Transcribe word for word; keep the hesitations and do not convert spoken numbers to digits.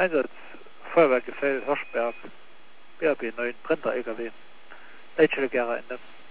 Einsatz Feuerwehrgefäll Hirschberg B R B neun Printer L K W Leitstelle Gera Ende.